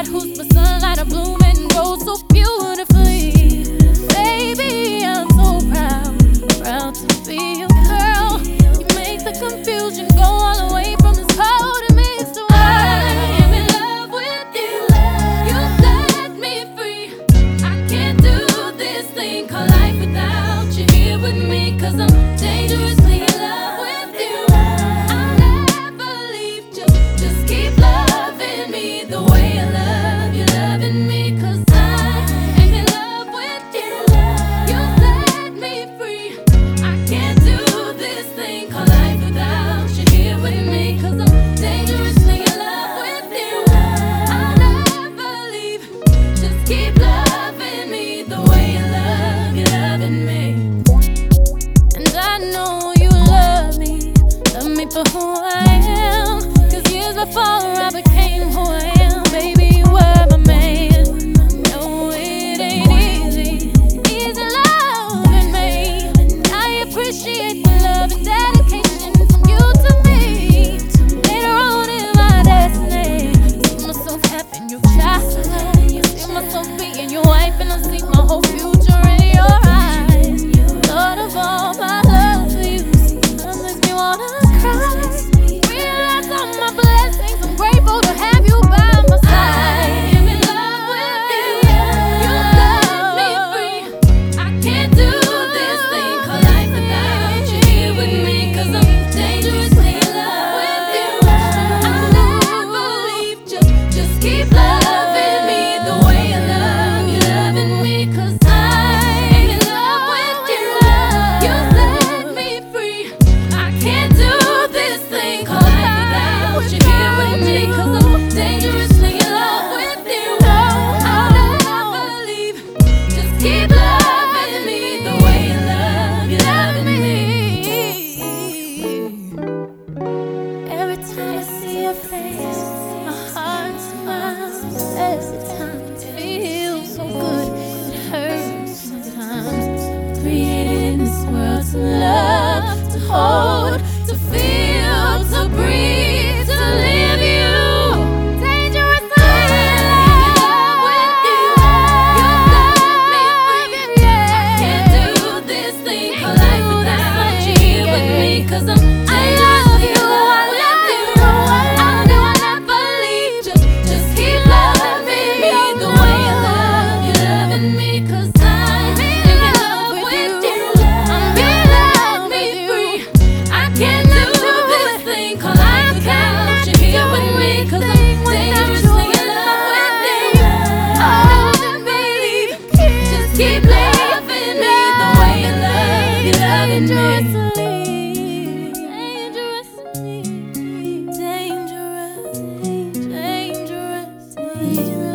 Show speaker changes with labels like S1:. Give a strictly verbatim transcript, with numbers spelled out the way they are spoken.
S1: that whose the sunlight of bloom and grows so beautifully. Baby, I'm so proud, proud to be your girl. You make the confusion go all the way from this cold and mixed away. I am in love with you. You set me free. I can't do this thing called life without you here with me, 'cause I'm dangerously in love with you. I'll never leave. Just, just keep loving me the way I love you, loving me, 'cause I am in love with you. You set me free. I can't do this thing called life without you here with me, 'cause I'm dangerously in love with you. I'll never leave. Just keep loving me the way I love you, loving me. And I know you love me, love me for who I am. 'Cause years before I became who I am, baby, you were my man. No, it ain't easy, easy loving me. I appreciate the love and dedication from you to me. Later on in my destiny, I see myself having your child. I see myself being your wife, and I see my whole future in your eyes. Thought of all my love for you sometimes makes me wanna cry. Realize all my blessings, I'm grateful to have you by my side. I am in love with you. You set me free. I can't do this thing called life without you here with me, 'cause I'm dangerously in love with you. I'll never leave. Just, just keep loving me the way I love you, loving me, 'cause I am in love with you. You set me free. I can't do this thing called life without you here with me, 'cause I'm dangerously in love with you. I'll never leave. Just keep loving me the way I love you, loving me. Every time I see your face, my heart smiles. Every time it feels so good, it hurts sometimes. Created in this world to love, to hold, to feel, to breathe, to live you. Dangerously in love with you. You set me free. I can't do this thing called life without you here with me, 'cause I'm dangerously in love with you. I'll never leave. Just, just keep loving me the way I love you, loving me, 'cause I'm in love with you. I'm in love with you. I can't do this thing called life without you here with me, 'cause I'm dangerously in love with you. Oh, baby, just keep loving me the way I love you, loving me. Dangerously, dangerous, dangerous, dangerous.